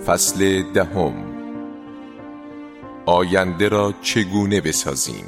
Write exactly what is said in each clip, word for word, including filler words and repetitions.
فصل دهم. آینده را چگونه بسازیم؟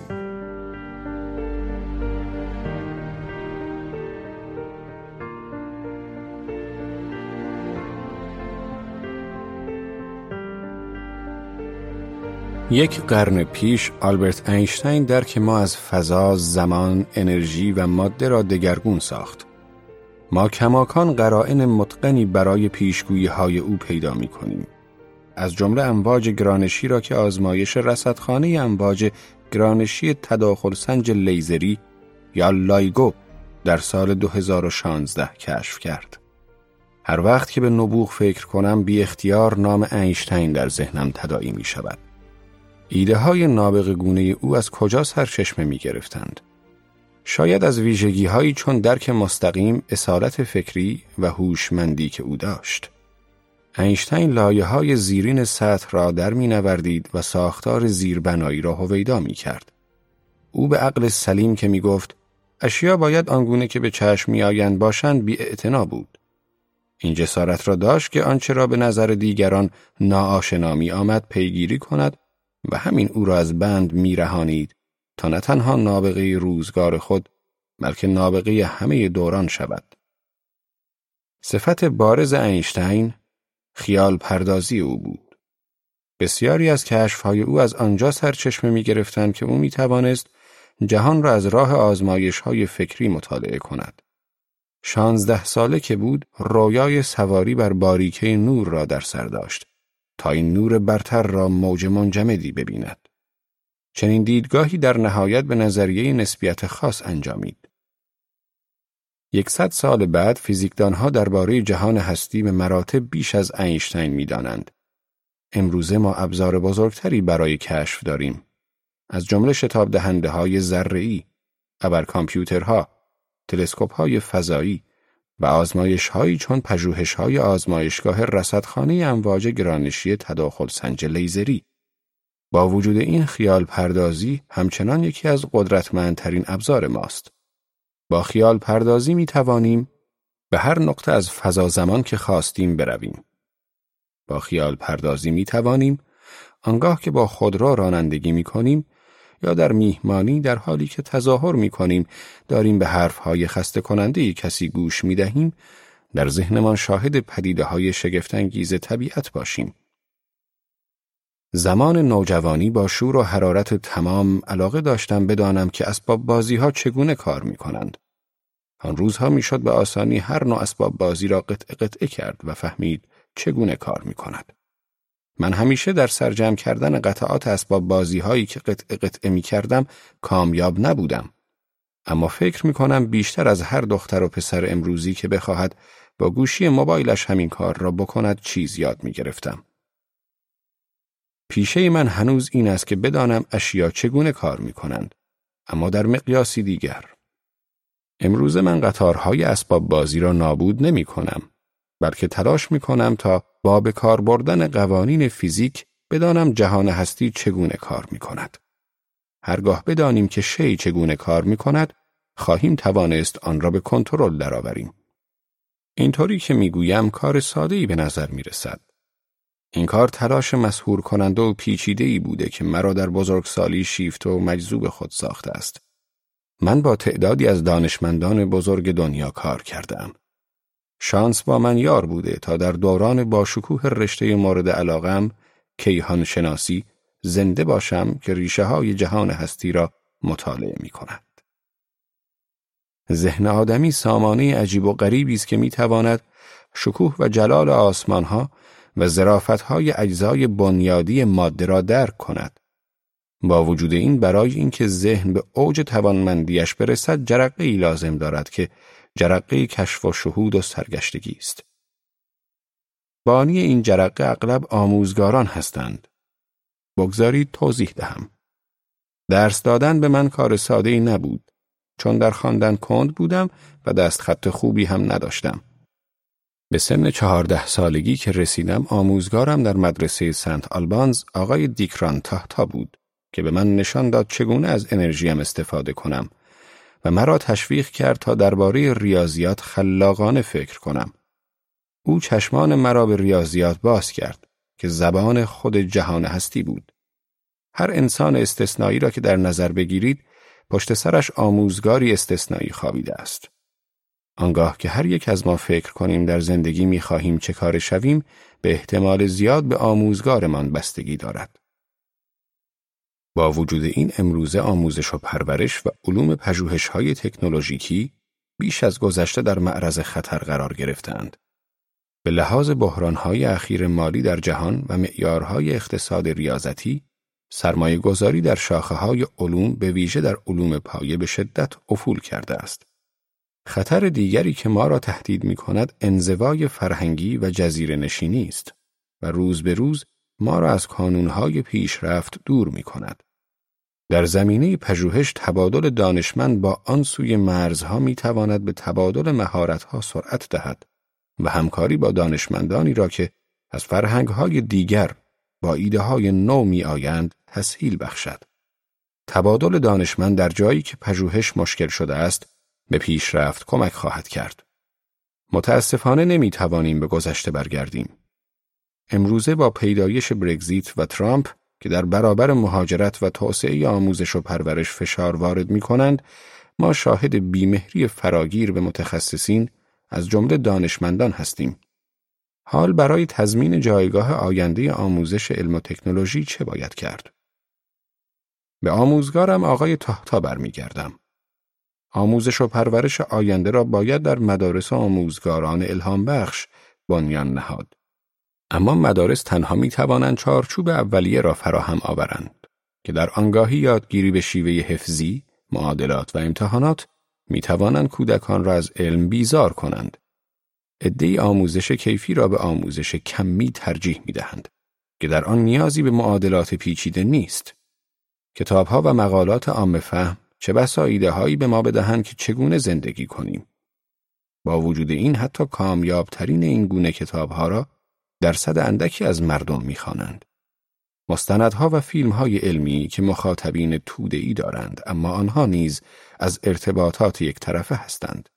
یک قرن پیش آلبرت اینشتین درک ما از فضا، زمان، انرژی و ماده را دگرگون ساخت. ما کماکان قرائن متقنی برای پیشگویی‌های او پیدا می‌کنیم. از جمله امواج گرانشی را که آزمایش رصدخانه امواج گرانشی تداخل سنج لیزری یا لایگو در سال دو هزار و شانزده کشف کرد. هر وقت که به نبوغ فکر کنم بی اختیار نام اینشتین در ذهنم تداعی می شود. ایده های نابغه گونه او از کجا سرچشمه می گرفتند؟ شاید از ویژگی هایی چون درک مستقیم، اصالت فکری و هوشمندی که او داشت. اینشتین لایه های زیرین سطح را در می نوردید و ساختار زیربنایی را هویدا می کرد. او به عقل سلیم که می گفت اشیا باید آنگونه که به چشم می آیند باشند بی اعتنا بود. این جسارت را داشت که آنچه را به نظر دیگران ناآشنا می آمد پیگیری کند و همین او را از بند می رهانید تا نه تنها نابغه روزگار خود بلکه نابغه همه دوران شود. صفت بارز اینشتین خیال پردازی او بود. بسیاری از کشف‌های او از آنجا سرچشمه می گرفتند که او می توانست جهان را از راه آزمایش‌های فکری مطالعه کند. شانزده ساله که بود رویای سواری بر باریکه نور را در سر داشت تا این نور برتر را موج منجمدی ببیند. چنین دیدگاهی در نهایت به نظریه نسبیت خاص انجامید. یکصد سال بعد فیزیکدانها درباره جهان هستی به مراتب بیش از اینشتین می‌دانند. امروزه ما ابزار بزرگتری برای کشف داریم. از جمله شتاب دهنده های ذره‌ای، ابرکامپیوترها، تلسکوپ‌های فضایی و آزمایش‌هایی چون پژوهش‌های آزمایشگاه رصدخانه امواج گرانشی تداخل سنج لیزری. با وجود این خیال پردازی همچنان یکی از قدرتمندترین ابزار ماست. با خیال پردازی می توانیم به هر نقطه از فضا زمان که خواستیم برویم. با خیال پردازی می توانیم آنگاه که با خودرو رانندگی می کنیم یا در میهمانی در حالی که تظاهر می کنیم داریم به حرفهای خسته کننده کسی گوش می دهیم در ذهنمان شاهد پدیده های شگفت‌انگیز طبیعت باشیم. زمان نوجوانی با شور و حرارت تمام علاقه داشتم بدانم که اسباب بازی ها چگونه کار می کنند. آن روزها می شد به آسانی هر نوع اسباب بازی را قطعه قطعه کرد و فهمید چگونه کار می کند. من همیشه در سرجم کردن قطعات اسباب بازی هایی که قطعه قطعه می کردم کامیاب نبودم. اما فکر می کنم بیشتر از هر دختر و پسر امروزی که بخواهد با گوشی موبایلش همین کار را بکند چیز یاد می گرفتم. پیشه من هنوز این است که بدانم اشیا چگونه کار می کنند، اما در مقیاسی دیگر. امروز من قطارهای اسباب بازی را نابود نمی کنم، بلکه تلاش می کنم تا با به کار بردن قوانین فیزیک بدانم جهان هستی چگونه کار می کند. هرگاه بدانیم که شی چگونه کار می کند، خواهیم توانست آن را به کنترل درآوریم. اینطوری که می گویم کار ساده‌ای به نظر می رسد. این کار تلاش مسحور کننده و پیچیده‌ای بوده که مرا در بزرگسالی شیفته و مجذوب خود ساخته است. من با تعدادی از دانشمندان بزرگ دنیا کار کردم. شانس با من یار بوده تا در دوران با شکوه رشته مورد علاقم، کیهان شناسی، زنده باشم که ریشه های جهان هستی را مطالعه می کند. ذهن آدمی سامانه عجیب و غریبی است که می تواند شکوه و جلال آسمان ها و ظرافت‌های اجزای بنیادی ماده را درک کند. با وجود این برای اینکه ذهن به اوج توانمندیش برسد جرقه‌ای لازم دارد که جرقه کشف و شهود و سرگشتگی است. بانی این جرقه اغلب آموزگاران هستند. بگذارید توضیح دهم. درس دادن به من کار ساده‌ای نبود، چون در خواندن کند بودم و دست خط خوبی هم نداشتم. به سن چهارده سالگی که رسیدم آموزگارم در مدرسه سنت آلبانز آقای دیکران تاهتا بود که به من نشان داد چگونه از انرژیم استفاده کنم و مرا تشویق کرد تا درباره ریاضیات خلاقانه فکر کنم. او چشمان مرا به ریاضیات باز کرد که زبان خود جهان هستی بود. هر انسان استثنایی را که در نظر بگیرید، پشت سرش آموزگاری استثنایی خوابیده است. آنگاه که هر یک از ما فکر کنیم در زندگی می‌خواهیم چه کار شویم، به احتمال زیاد به آموزگارمان بستگی دارد. با وجود این امروزه آموزش و پرورش و علوم پژوهش‌های تکنولوژیکی بیش از گذشته در معرض خطر قرار گرفتند. به لحاظ بحران‌های اخیر مالی در جهان و معیارهای اقتصاد ریاضتی، سرمایه گذاری در شاخه‌های علوم به ویژه در علوم پایه به شدت افول کرده است. خطر دیگری که ما را تهدید می‌کند انزوای فرهنگی و جزیره نشینی است و روز به روز ما را از کانون‌های پیشرفت دور می‌کند. در زمینه پژوهش تبادل دانشمند با آن سوی مرزها می‌تواند به تبادل مهارت‌ها سرعت دهد و همکاری با دانشمندانی را که از فرهنگ‌های دیگر با ایده‌های نو می‌آیند تسهیل بخشد. تبادل دانشمند در جایی که پژوهش مشکل شده است، به پیشرفت کمک خواهد کرد. متاسفانه نمی‌توانیم به گذشته برگردیم. امروزه با پیدایش برگزیت و ترامپ که در برابر مهاجرت و توسعه آموزش و پرورش فشار وارد می‌کنند، ما شاهد بیمهری فراگیر به متخصصین از جمله دانشمندان هستیم. حال برای تضمین جایگاه آینده آموزش علم و تکنولوژی چه باید کرد؟ به آموزگارم آقای تاهتا برمیگردم. آموزش و پرورش آینده را باید در مدارس آموزگاران الهام بخش بنیان نهاد. اما مدارس تنها می توانند چارچوب اولیه را فراهم آورند که در آنگاهی یادگیری به شیوه حفظی، معادلات و امتحانات می توانند کودکان را از علم بیزار کنند. عده‌ای آموزش کیفی را به آموزش کمی ترجیح می دهند که در آن نیازی به معادلات پیچیده نیست. کتاب‌ها و مقالات عام فهم چه بسا ایده‌هایی به ما بدهند که چگونه زندگی کنیم. با وجود این حتی کامیابترین این گونه کتاب‌ها را درصد اندکی از مردم می‌خوانند. مستندها و فیلم‌های علمی که مخاطبین توده‌ای دارند، اما آنها نیز از ارتباطات یک طرفه هستند.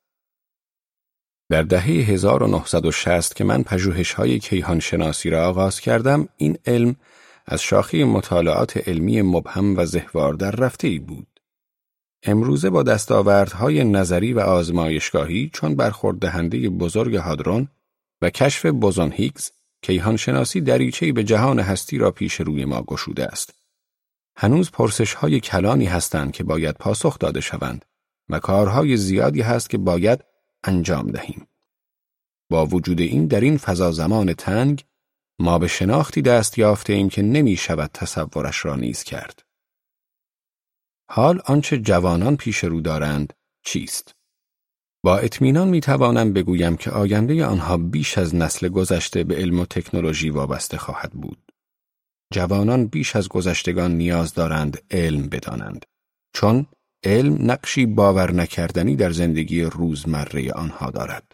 در دهه هزار و نهصد و شصت که من پژوهش‌های کیهانشناسی را آغاز کردم، این علم از شاخه مطالعات علمی مبهم و زهوار در رفته‌ای بود. امروزه با دستاوردهای نظری و آزمایشگاهی چون برخوردهنده بزرگ هادرون و کشف بوزون هیگز، کیهانشناسی دریچه‌ای به جهان هستی را پیش روی ما گشوده است. هنوز پرسش‌های کلانی هستند که باید پاسخ داده شوند و کارهای زیادی هست که باید انجام دهیم. با وجود این در این فضا زمان تنگ، ما به شناختی دست یافته ایم که نمی شود تصورش را نیز کرد. حال آنچه جوانان پیش رو دارند چیست؟ با اطمینان می توانم بگویم که آینده آنها بیش از نسل گذشته به علم و تکنولوژی وابسته خواهد بود. جوانان بیش از گذشتگان نیاز دارند علم بدانند، چون علم نقشی باور نکردنی در زندگی روزمره آنها دارد.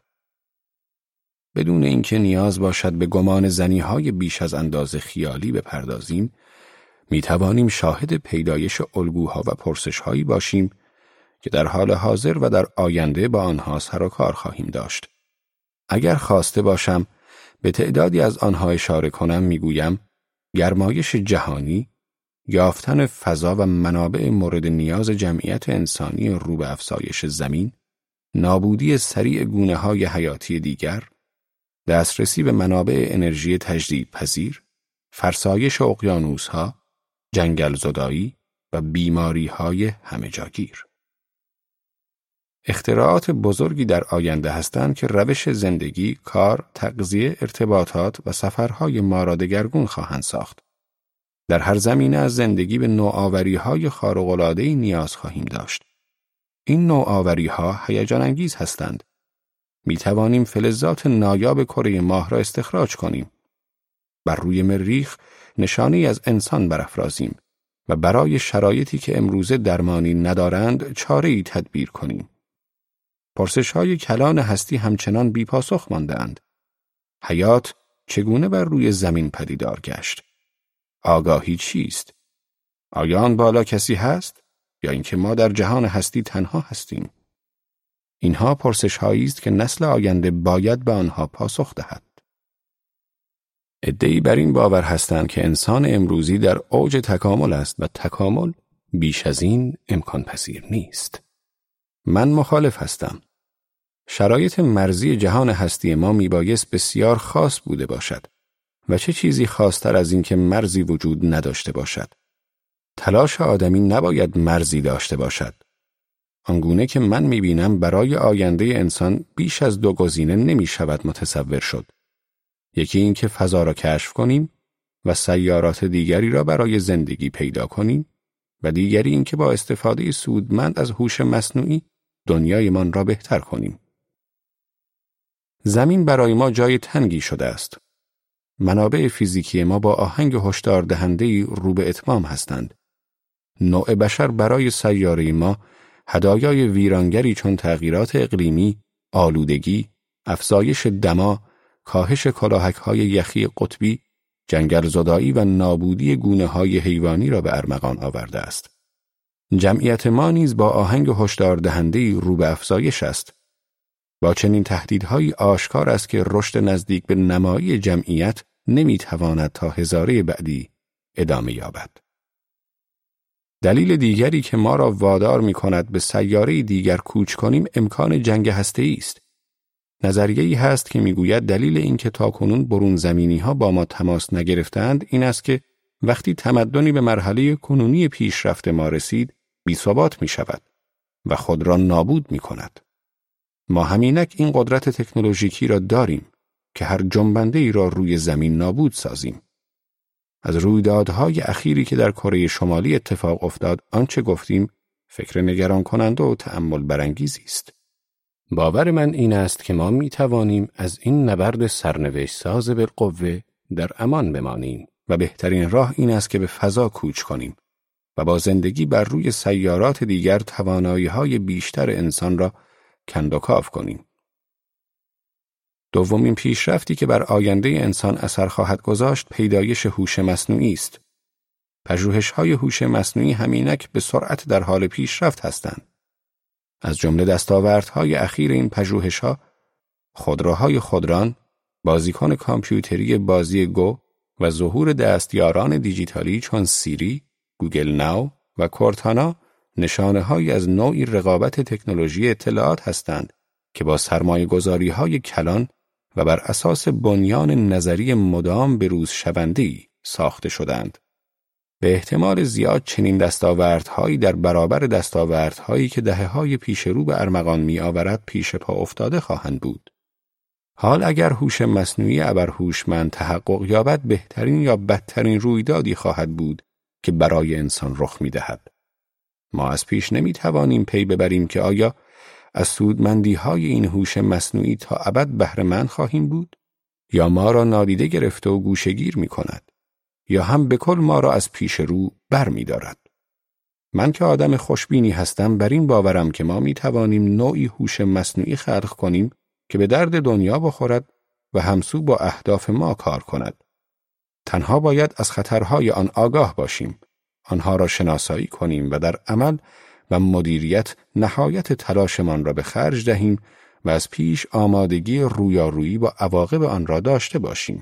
بدون اینکه نیاز باشد به گمان زنی‌های بیش از اندازه خیالی بپردازیم، می توانیم شاهد پیدایش الگوها و پرسش‌هایی باشیم که در حال حاضر و در آینده با آنها سر و کار خواهیم داشت. اگر خواسته باشم به تعدادی از آنها اشاره کنم، میگویم گرمایش جهانی، یافتن فضا و منابع مورد نیاز جمعیت انسانی رو به افزایش زمین، نابودی سریع گونه‌های حیاتی دیگر، دسترسی به منابع انرژی تجدیدپذیر، فرسایش اقیانوس‌ها، جنگل زدایی و بیماری‌های همه‌جاگیر. اختراعات بزرگی در آینده هستند که روش زندگی، کار، تغذیه، ارتباطات و سفرهای ما را دگرگون خواهند ساخت. در هر زمینه از زندگی به نوآوری‌های خارق‌العاده‌ای نیاز خواهیم داشت. این نوآوری‌ها هیجان انگیز هستند. می توانیم فلزات نایاب کره ماه را استخراج کنیم. بر روی مریخ نشانی از انسان برافرازیم و برای شرایطی که امروزه درمانی ندارند چاره‌ای تدبیر کنیم. پرسش‌های کلان هستی همچنان بی پاسخ مانده‌اند. حیات چگونه بر روی زمین پدیدار گشت؟ آگاهی چیست؟ آیا آن بالا کسی هست؟ یا اینکه ما در جهان هستی تنها هستیم؟ اینها پرسش‌هایی است که نسل آینده باید به آنها پاسخ دهد. عده‌ای بر این باور هستند که انسان امروزی در اوج تکامل است و تکامل بیش از این امکان پذیر نیست. من مخالف هستم. شرایط مرزی جهان هستی ما میبایست بسیار خاص بوده باشد و چه چیزی خاص‌تر از این که مرزی وجود نداشته باشد. تلاش آدمی نباید مرزی داشته باشد. آنگونه که من میبینم برای آینده انسان بیش از دو گزینه نمیشود متصور شد. یکی این که فضا را کشف کنیم و سیارات دیگری را برای زندگی پیدا کنیم و دیگری این که با استفاده سودمند از هوش مصنوعی دنیایمان را بهتر کنیم. زمین برای ما جای تنگی شده است. منابع فیزیکی ما با آهنگ هشدار دهنده‌ای رو به اتمام هستند. نوع بشر برای سیاره ما هدایای ویرانگری چون تغییرات اقلیمی، آلودگی، افزایش دما، کاهش کلاهک‌های یخی قطبی، جنگل زدایی و نابودی گونه‌های حیوانی را به ارمغان آورده است. جمعیت ما نیز با آهنگ هشدار دهنده‌ای رو به افزایش است. با چنین تهدیدهایی آشکار است که رشد نزدیک به نمایی جمعیت نمیتواند تا هزاره بعدی ادامه یابد. دلیل دیگری که ما را وادار می‌کند به سیاره دیگر کوچ کنیم امکان جنگ هسته‌ای است. نظریه‌ای هست که می‌گوید دلیل اینکه تاکنون برون زمینی‌ها با ما تماس نگرفتند این است که وقتی تمدنی به مرحله کنونی پیشرفت ما رسید، بی‌ثبات می‌شود و خود را نابود می‌کند. ما همینک این قدرت تکنولوژیکی را داریم که هر جنبنده‌ای را روی زمین نابود سازیم. از رویدادهای اخیری که در کره شمالی اتفاق افتاد آنچه گفتیم فکر نگران کننده و تأمل برانگیزی است. باور من این است که ما می توانیم از این نبرد سرنوشت ساز بالقوه در امان بمانیم و بهترین راه این است که به فضا کوچ کنیم و با زندگی بر روی سیارات دیگر توانایی‌های بیشتر انسان را کندوکاو کنیم. دومین پیشرفتی که بر آینده انسان اثر خواهد گذاشت پیدایش هوش مصنوعی است. پژوهش‌های هوش مصنوعی همینک به سرعت در حال پیشرفت هستند. از جمله دستاوردهای اخیر این پژوهش‌ها خودروهای خودران، بازیکن کامپیوتری بازی گو و ظهور دستیاران دیجیتالی چون سیری، گوگل ناو و کورتانا نشانه‌هایی از نوعی رقابت تکنولوژی اطلاعات هستند که با سرمایه‌گذاری‌های کلان و بر اساس بنیان نظری مدام بروز شونده‌ای ساخته شدند. به احتمال زیاد چنین دستاوردهایی در برابر دستاوردهایی که دهه‌های پیش رو به ارمغان می‌آورد پیش پا افتاده خواهند بود. حال اگر هوش مصنوعی ابرهوشمند تحقق یابد بهترین یا بدترین رویدادی خواهد بود که برای انسان رخ می‌دهد. ما از پیش نمی‌توانیم پی ببریم که آیا از سودمندی‌های این هوش مصنوعی تا ابد بهره مند خواهیم بود یا ما را نادیده گرفته و گوشه‌گیر می‌کند یا هم به کل ما را از پیش رو بر می‌دارد. من که آدم خوشبینی هستم بر این باورم که ما می‌توانیم نوعی هوش مصنوعی خلق کنیم که به درد دنیا بخورد و همسو با اهداف ما کار کند. تنها باید از خطرهای آن آگاه باشیم، آنها را شناسایی کنیم و در عمل و مدیریت نهایت تلاشمان را به خرج دهیم و از پیش آمادگی رویارویی با عواقب آن را داشته باشیم.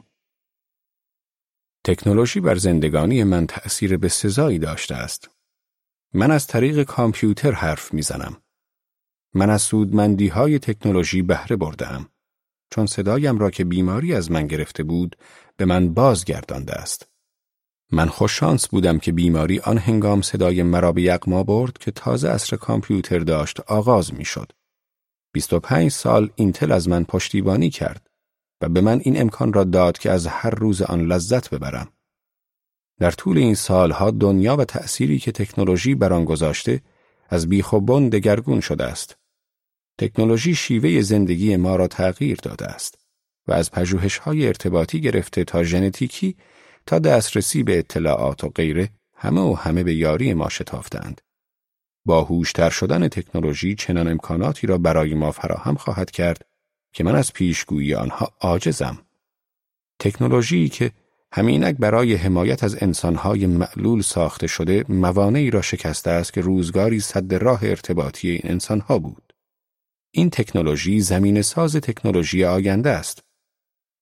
تکنولوژی بر زندگانی من تأثیر بسزایی داشته است. من از طریق کامپیوتر حرف میزنم. من از سودمندی‌های تکنولوژی بهره برده‌ام، چون صدایم را که بیماری از من گرفته بود به من بازگردانده است. من خوششانس بودم که بیماری آن هنگام صدای مرا به یغما برد که تازه عصر کامپیوتر داشت آغاز می‌شد. بیست و پنج سال اینتل از من پشتیبانی کرد و به من این امکان را داد که از هر روز آن لذت ببرم. در طول این سالها دنیا و تأثیری که تکنولوژی بر آن گذاشته از بیخ و بن دگرگون شده است. تکنولوژی شیوه زندگی ما را تغییر داده است و از پژوهش‌های ارتباطی گرفته تا ژنتیکی تا دسترسی به اطلاعات و غیره همه و همه به یاری ما شتافتند. با هوش‌تر شدن تکنولوژی چنان امکاناتی را برای ما فراهم خواهد کرد که من از پیشگویی آنها عاجزم. تکنولوژی که همینک برای حمایت از انسان‌های معلول ساخته شده موانعی را شکسته است که روزگاری سد راه ارتباطی این انسان‌ها بود. این تکنولوژی زمینه ساز تکنولوژی آینده است.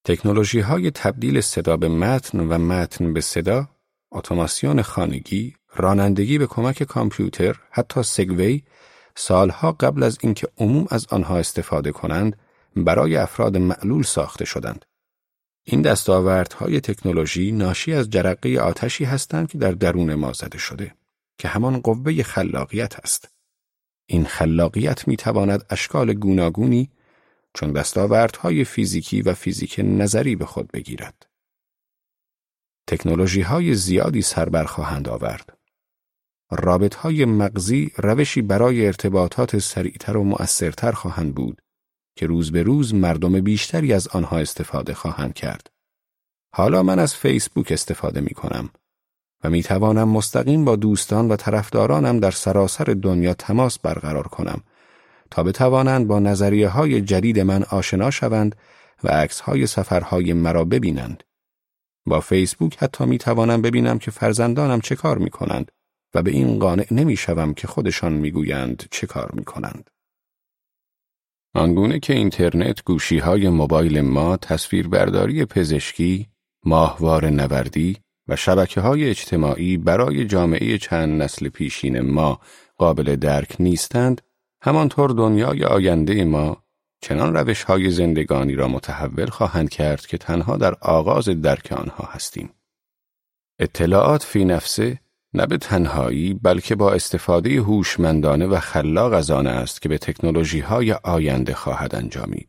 تکنولوژی‌های تبدیل صدا به متن و متن به صدا، اتوماسیون خانگی، رانندگی به کمک کامپیوتر، حتی سگوی، سالها قبل از اینکه عموم از آنها استفاده کنند، برای افراد معلول ساخته شدند. این دستاوردهای تکنولوژی ناشی از جرقه آتشی هستند که در درون ما زده شده، که همان قوه خلاقیت است. این خلاقیت میتواند اشکال گوناگونی چون دستاوردهای فیزیکی و فیزیک نظری به خود بگیرد. تکنولوژی‌های زیادی سر بر خواهند آورد. رابطهای مغزی روشی برای ارتباطات سریعتر و مؤثرتر خواهند بود که روز به روز مردم بیشتری از آنها استفاده خواهند کرد. حالا من از فیسبوک استفاده می کنم و می توانم مستقیم با دوستان و طرفدارانم در سراسر دنیا تماس برقرار کنم تا بتوانند با نظریه های جدید من آشنا شوند و عکس های سفرهای مرا ببینند. با فیسبوک حتی می توانم ببینم که فرزندانم چه کار می کنند و به این قانع نمی شوم که خودشان می گویند چه کار می کنند. آنگونه که اینترنت گوشی‌های موبایل ما تصویربرداری پزشکی، ماهواره نوردی و شبکه‌های اجتماعی برای جامعه چند نسل پیشین ما قابل درک نیستند، همانطور دنیای آینده ما چنان روش‌های زندگانی را متحول خواهند کرد که تنها در آغاز درک آنها هستیم. اطلاعات فی نفسه نه به تنهایی بلکه با استفاده هوشمندانه و خلاق از آن است که به تکنولوژی‌های آینده خواهد انجامید.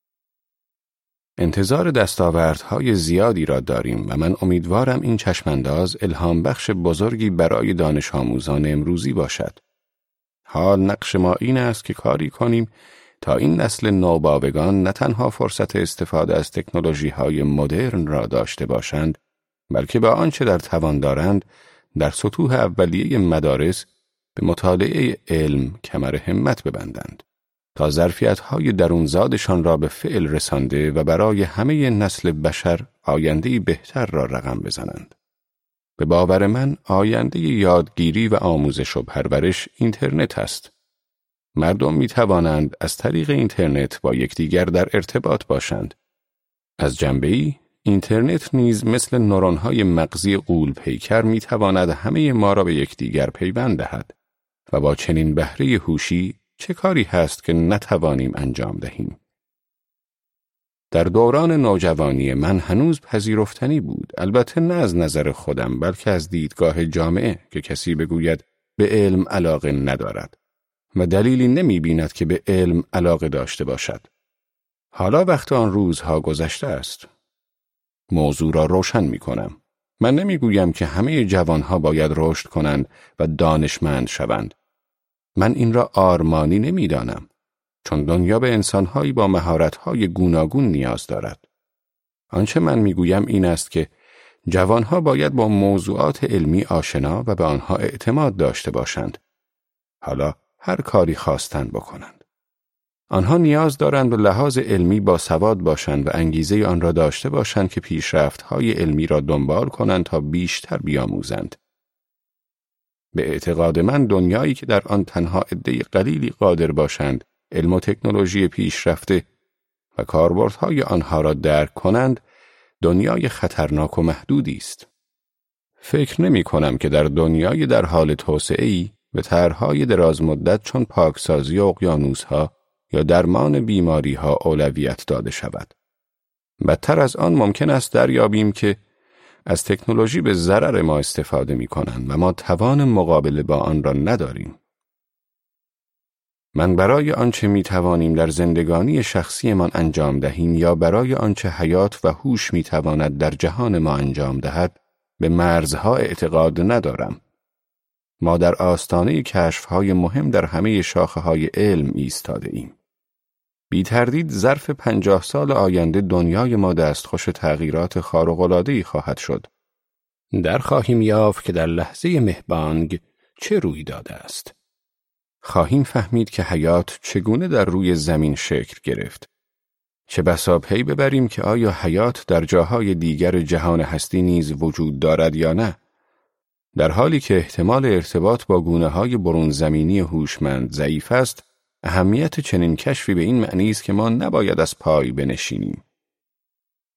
انتظار دستاوردهای زیادی را داریم و من امیدوارم این چشمانداز الهام بخش بزرگی برای دانش آموزان امروزی باشد. حال نقش ما این است که کاری کنیم تا این نسل نوباوگان نه تنها فرصت استفاده از تکنولوژی‌های مدرن را داشته باشند، بلکه با آنچه در توان دارند در سطوح اولیه مدارس به مطالعه علم کمر همت ببندند تا ظرفیت‌های درونزادشان را به فعل رسانده و برای همه نسل بشر آینده‌ای بهتر را رقم بزنند. به باور من آینده یادگیری و آموزش و پرورش اینترنت است. مردم می توانند از طریق اینترنت با یکدیگر در ارتباط باشند. از جنبه‌ای اینترنت نیز مثل نورون‌های مغزی غول پیکر می تواند همه ما را به یکدیگر پیوند دهد و با چنین بهره هوشی چه کاری هست که نتوانیم انجام دهیم. در دوران نوجوانی من هنوز پذیرفتنی بود، البته نه از نظر خودم بلکه از دیدگاه جامعه که کسی بگوید به علم علاقه ندارد و دلیلی نمی بیند که به علم علاقه داشته باشد. حالا وقت آن روزها گذشته است. موضوع را روشن می کنم. من نمی گویم که همه جوانها باید رشد کنند و دانشمند شوند. من این را آرمانی نمی دانم، چون دنیا به انسانهایی با مهارت‌های گوناگون نیاز دارد. آنچه من می گویم این است که جوانها باید با موضوعات علمی آشنا و به آنها اعتماد داشته باشند. حالا هر کاری خواستند بکنند. آنها نیاز دارند به لحاظ علمی با سواد باشند و انگیزه آن را داشته باشند که پیشرفت‌های علمی را دنبال کنند تا بیشتر بیاموزند. به اعتقاد من دنیایی که در آن تنها عده قلیلی قادر باشند علم و تکنولوژی پیشرفته و کاربردهای آنها را درک کنند، دنیای خطرناک و محدودی است. فکر نمی کنم که در دنیای در حال توسعه‌ای به طرح‌های دراز مدت چون پاکسازی اقیانوس‌ها یا درمان بیماری‌ها اولویت داده شود. بدتر از آن ممکن است دریابیم که از تکنولوژی به ضرر ما استفاده می‌کنند و ما توان مقابله با آن را نداریم. من برای آنچه می‌توانیم در زندگانی شخصیمان انجام دهیم یا برای آنچه حیات و هوش می‌تواند در جهان ما انجام دهد به مرزها اعتقاد ندارم. ما در آستانه کشف‌های مهم در همه شاخه‌های علم ایستاده ایم. بی تردید ظرف پنجاه سال آینده دنیای ما دستخوش تغییرات خارق‌العاده‌ای خواهد شد. در خواهیم یافت که در لحظه مهبانگ چه روی داده است. خواهیم فهمید که حیات چگونه در روی زمین شکل گرفت. چه بسا پی ببریم که آیا حیات در جاهای دیگر جهان هستی نیز وجود دارد یا نه. در حالی که احتمال ارتباط با گونه‌های برون زمینی هوشمند ضعیف است، اهمیت چنین کشفی به این معنی است که ما نباید از پای بنشینیم.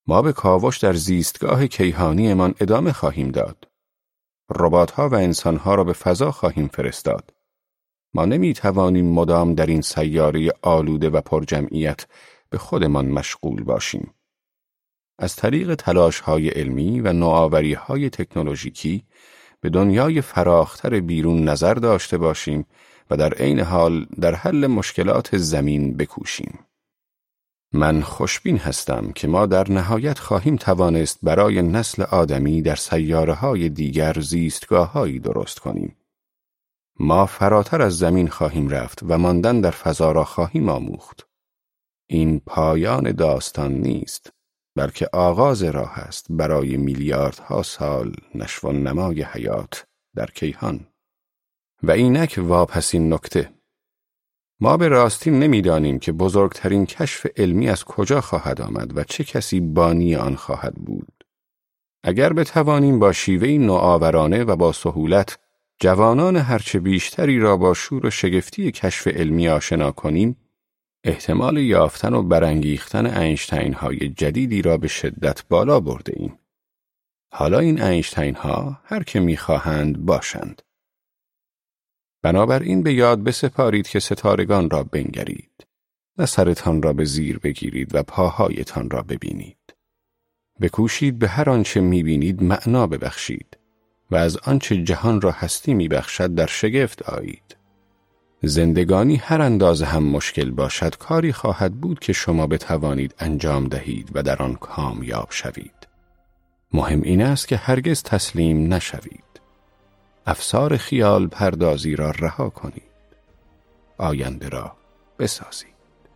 ما به کاوش در زیستگاه کیهانیمان ادامه خواهیم داد. ربات‌ها و انسان‌ها را به فضا خواهیم فرستاد. ما نمی توانیم مدام در این سیاره آلوده و پرجمعیت به خودمان مشغول باشیم. از طریق تلاش‌های علمی و نوآوری‌های تکنولوژیکی به دنیای فراختر بیرون نظر داشته باشیم و در عین حال در حل مشکلات زمین بکوشیم. من خوشبین هستم که ما در نهایت خواهیم توانست برای نسل آدمی در سیاره‌های دیگر زیستگاه‌هایی درست کنیم. ما فراتر از زمین خواهیم رفت و ماندن در فضا را خواهیم آموخت. این پایان داستان نیست، بلکه آغاز راه است برای میلیاردها سال نشو و نمای حیات در کیهان. و اینک واپسین نکته. ما به راستی نمی‌دانیم که بزرگترین کشف علمی از کجا خواهد آمد و چه کسی بانی آن خواهد بود. اگر بتوانیم با شیوهی نوآورانه و با سهولت جوانان هرچه بیشتری را با شور و شگفتی کشف علمی آشنا کنیم، احتمال یافتن و برانگیختن اینشتین‌های جدیدی را به شدت بالا برده ایم. حالا این اینشتین‌ها هر که می‌خواهند باشند. بنابراین به یاد بسپارید که ستارگان را بنگرید، نه سرتان را به زیر بگیرید و پاهایتان را ببینید. بکوشید به هر آنچه می‌بینید معنا ببخشید و از آنچه جهان را هستی می‌بخشد در شگفت آیید. زندگانی هر اندازه هم مشکل باشد کاری خواهد بود که شما بتوانید انجام دهید و در آن کامیاب شوید. مهم این است که هرگز تسلیم نشوید. افسار خیال پردازی را رها کنید. آینده را بسازید.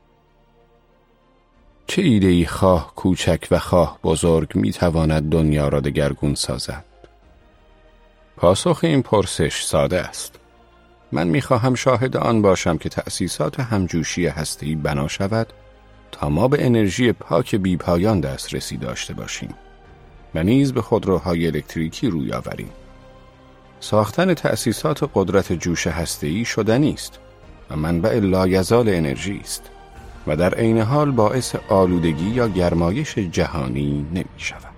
چه ایده‌ای خواه کوچک و خواه بزرگ میتواند دنیا را دگرگون سازد؟ پاسخ این پرسش ساده است. من میخواهم شاهد آن باشم که تأسیسات همجوشی هسته‌ای بنا شود تا ما به انرژی پاک بی‌پایان دسترسی داشته باشیم و نیز به خودروهای الکتریکی روی آوریم. ساختن تأسیسات قدرت جوش هسته‌ای شدنی است و منبع لایزال انرژی است و در عین حال باعث آلودگی یا گرمایش جهانی نمی شود.